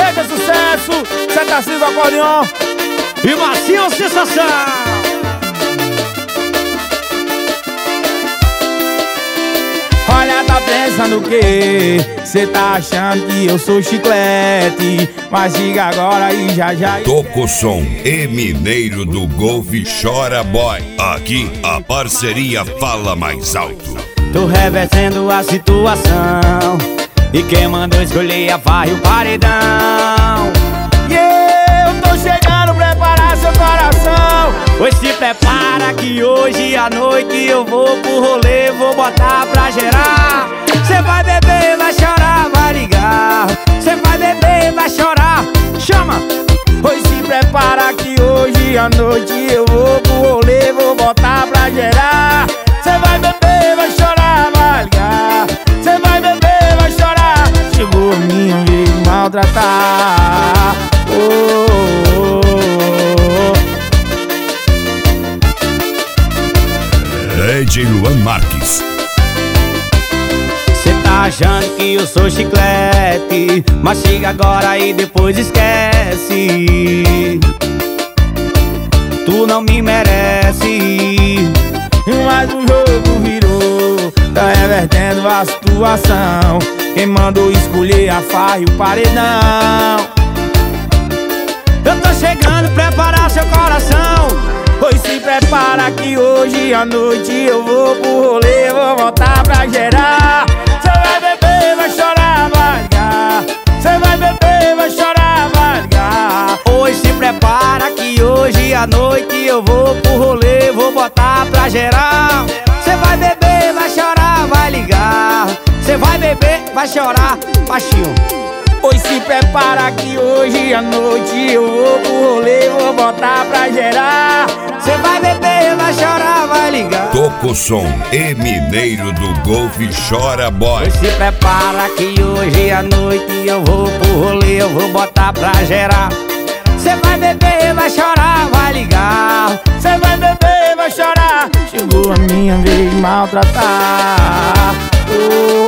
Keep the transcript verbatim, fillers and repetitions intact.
baita sucesso. Cê tá sendo acordeon e Macio sensação. Olha, tá pensando o quê? Cê tá achando que eu sou chiclete, mas diga agora e já já. Toca o som e Mineiro do Golf Chora Boy. Aqui a parceria fala mais alto. Tô revertendo a situação, e quem mandou escolher a farra e o paredão. E eu tô chegando, preparar seu coração. Pois se prepara que hoje à noite eu vou pro rolê, vou botar pra gerar. Cê vai beber, vai chorar, vai ligar. Cê vai beber, vai chorar, chama. Pois se prepara que hoje à noite eu vou pro rolê, vou botar pra gerar. Cê vai beber, vai chorar, vai ligar. Cê vai beber, vai chorar. Chegou a minha vez de maltratar. Oh, oh, oh. D J Luan Marques. Cê tá achando que eu sou chiclete, mastiga agora e depois esquece. Tu não me merece. Mas o jogo virou, tá revertendo a situação. Quem mandou escolher a farra e o paredão. Eu tô chegando, preparar seu coração. Pois se prepara que hoje à noite eu vou pro rolê, vou voltar pra gerar. Cê vai beber, vai chorar, vai ligar. Cê vai beber, vai chorar, vai ligar. Pois se prepara que hoje à noite eu vou pro rolê, vou botar pra gerar. Cê vai beber, vai chorar, vai ligar. Cê vai beber, vai chorar, baixinho. Pois se prepara que hoje à noite eu vou pro rolê, vou botar pra gerar. Cê vai beber, vai chorar, vai ligar. Toca o som e Mineiro do Golf Chora Boy. Pois se prepara que hoje à noite eu vou pro rolê, eu vou botar pra gerar. Cê vai beber, vai chorar, vai ligar. Cê vai beber, vai chorar. Chegou a minha vez de maltratar. Oh.